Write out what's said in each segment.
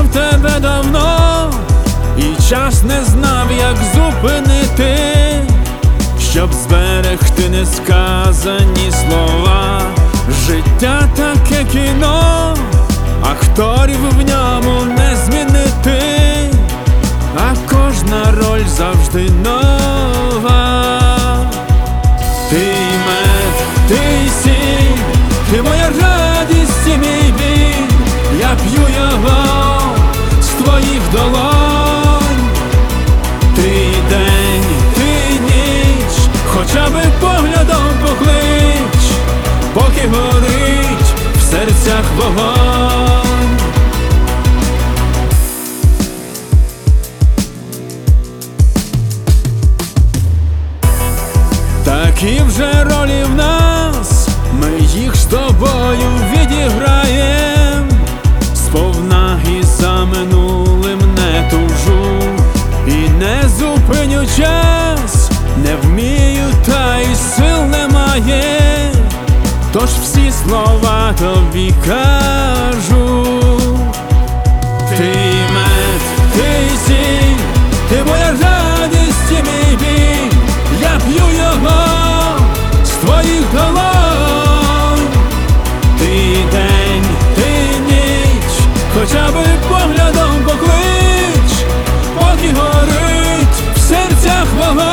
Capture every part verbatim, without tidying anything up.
тебе давно, і час не знав, як зупинити, щоб зберегти несказані слова. Життя таке кіно, акторів в ньому не змінити, а кожна роль завжди нова. Ти мед, ти сіль, ти моя радість і мій біль, я п'ю його з твоїх долонь. Ти день, ти ніч, хоча би поглядом поклич, поки горить в серцях вогонь. Такі вже ролі в нас, ми їх з тобою відіграєм, сповна і за минулим не тужу, і не зупиню час, не вмію, та й сил немає, тож всі слова тобі кажу. Ти мед, ти сіль, ти моя радість і мій біль, я п'ю його з твоїх долонь. Ти день, ти ніч, хоча би поглядом поклич, поки горить в серцях вогонь.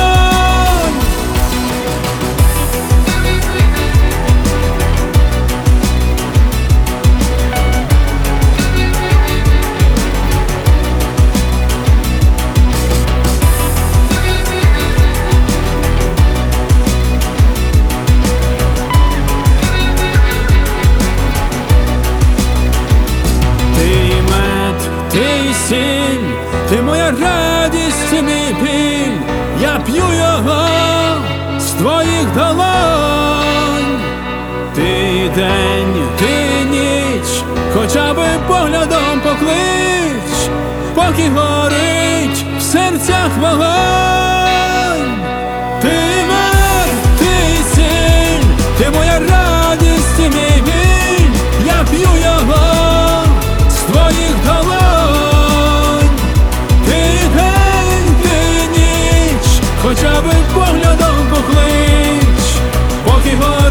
Ти сіль, ти моя радість і мій біль, я п'ю його з твоїх долонь. Ти день, ти ніч, хоча би поглядом поклич, поки горить в серцях вогонь. Ти мед, ти сіль, ти моя радість і мій біль, я п'ю його з твоїх долонь. Хоча би поглядом поклич, поки горить